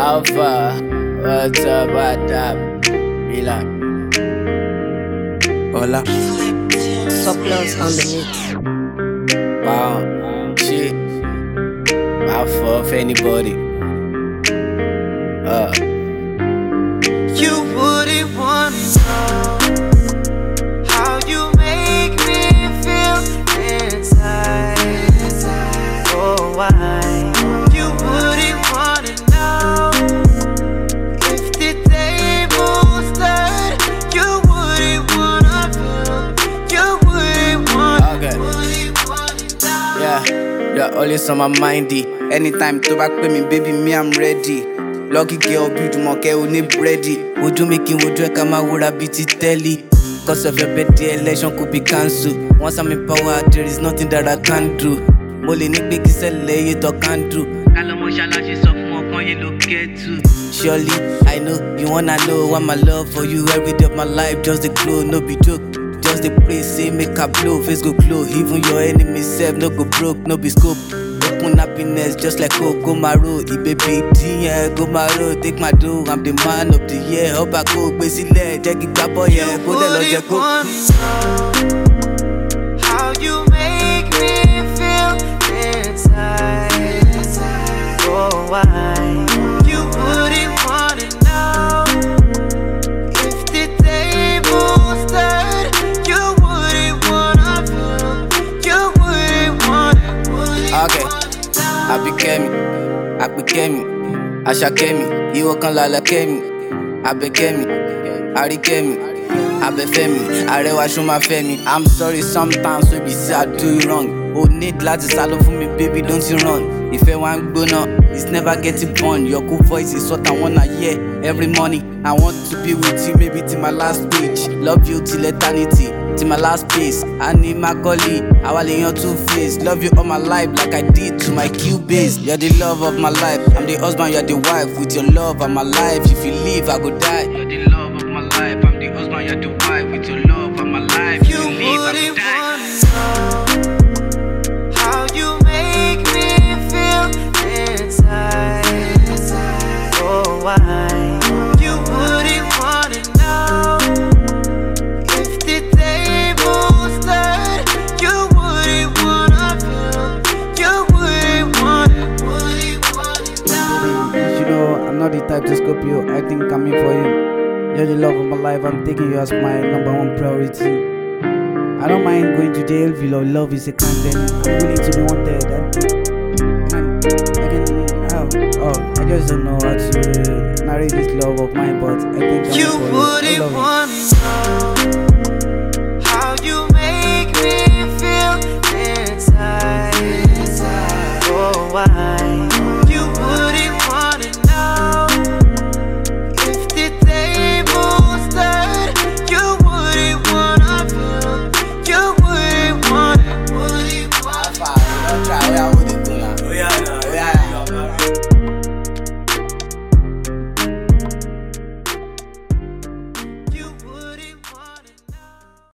Alpha, what's up, what up? Mila. Hola. Surplus on the mix. Wow, shit. My fault for anybody. You wouldn't wanna know how you make me feel inside. Oh, why? You wouldn't wanna know if the tables turned. You wouldn't wanna feel. You wouldn't wanna. Okay. Know. Yeah, you're always on my mindy. Anytime to back with me, baby, me, I'm ready. Lucky girl, beautiful monkey, who need bready. Would you make it, would you come out, would I beat it telly? Cause of your birthday, election could be cancelled. Once I'm in power, there is nothing that I can't do. Molly Nick Big is a lay it or can't do. Surely, I know you wanna know why my love for you every day of my life just the glow, no be joke. Just the pray, say make a blow, face go glow. Even your enemy self no go broke, no be scope. Open happiness just like go maro. Baby D, yeah, go maro. Take my dough, I'm the man of the year. Hope I go, basically, Jackie Grabo, yeah, go there, Lord, go. How you make me feel inside. Oh, why? You wouldn't wanna know if the tables turned. You wouldn't wanna feel. You wouldn't wanna. Okay. I became you walk on like me. I became I be femi, I rewa show my femi. I'm sorry sometimes we be say I do you wrong. Oh need lads salo for me, baby, don't you run. If I want go now, it's never getting born. Your good voice is what I wanna hear every morning. I want to be with you, maybe till my last page. Love you till eternity, till my last piece. I need my colleague, I will in your two face. Love you all my life like I did to my Cubase. You're the love of my life, I'm the husband, you're the wife. With your love, I'm alive. If you leave, I go die. You're the love of my life, I'm the husband, you're the wife. With your love, I'm alive. If you leave, I go die. How you make me feel inside. Oh, why? You wouldn't wanna know if the tables turned. You wouldn't wanna feel. You wouldn't wanna know. You know, I'm not the type to scope you. I think I'm in for you. You're the love of my life. I'm taking you as my number one priority. I don't mind going to jail if your love is a crime. Then I'm willing to be wanted. I just don't know how to narrate this love of mine, but I think I'm You for wouldn't it. I love it. wanna know